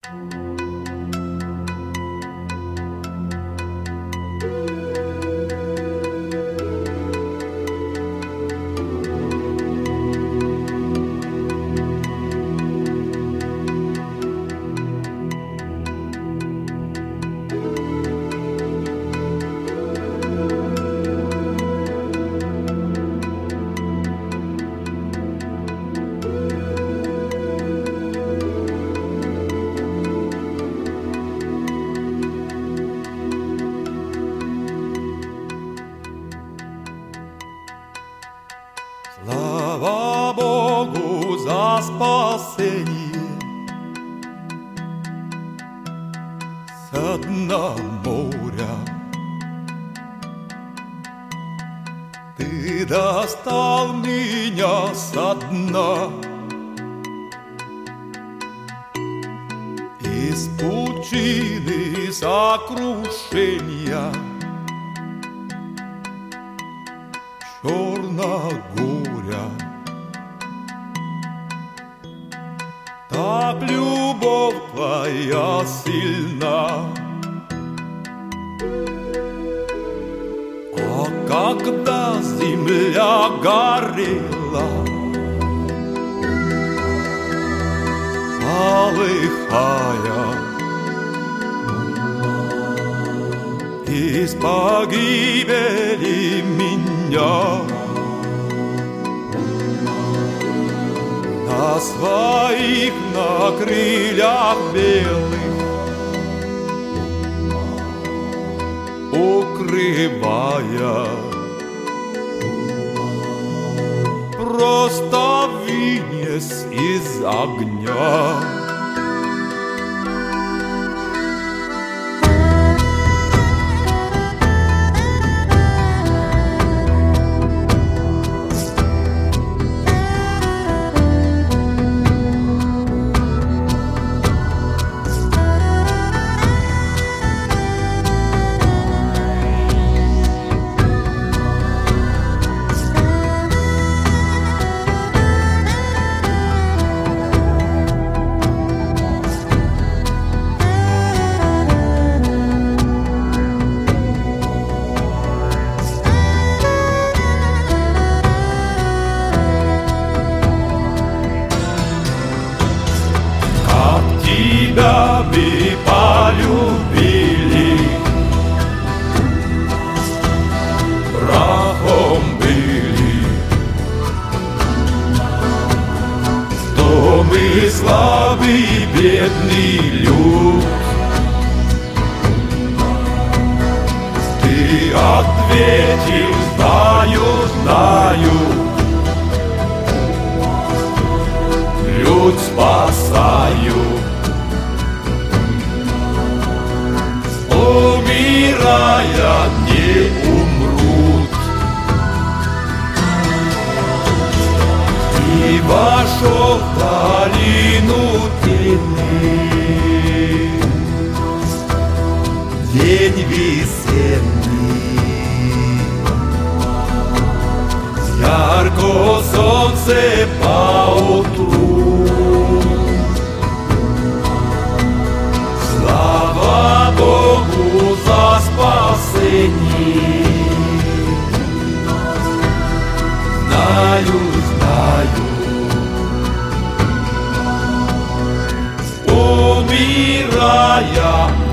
Слава Богу за спасение со дна моря. Ты достал меня со дна, из пучины сокрушения черного горя. Так любовь твоя сильна, а когда земля горела, полыхая, из погибели меня на своих, на крыльях белых укрывая, просто вынес из огня. Тебя мы полюбили, прахом были, что мы слабый бедный люд. Ты ответил: знаю, знаю, люд спасаю. Умирая, не умрут. И вошел в долину тени, день весенний, ярко солнце поутру. Слава Богу за спасение. Знаю, знаю, умирая,